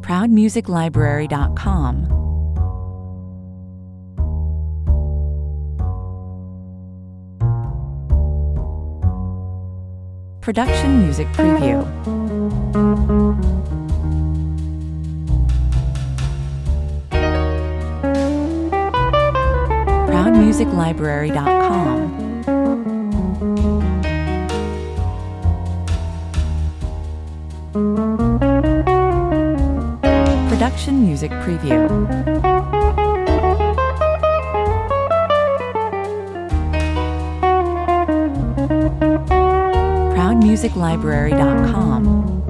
ProudMusicLibrary.com. Production Music Preview. ProudMusicLibrary.com. Production Music Preview. ProudMusicLibrary.com.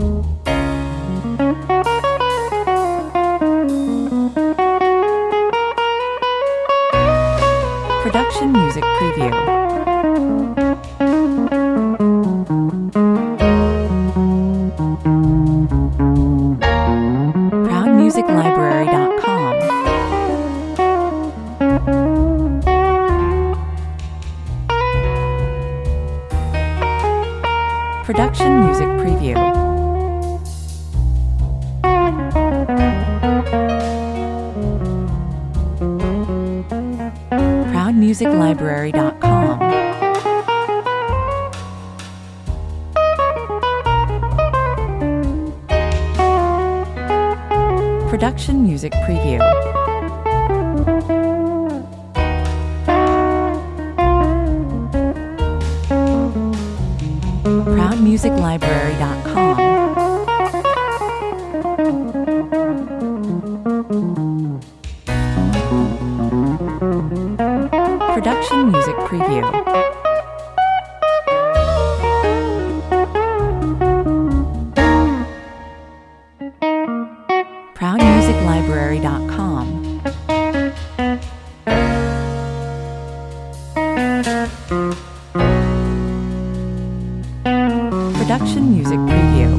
Production Music Preview. ProudMusicLibrary.com. Production Music Preview. ProudMusicLibrary.com. Production Music Preview. ProudMusicLibrary.com. Production Music Preview. ProudMusicLibrary.com. Production Music Preview.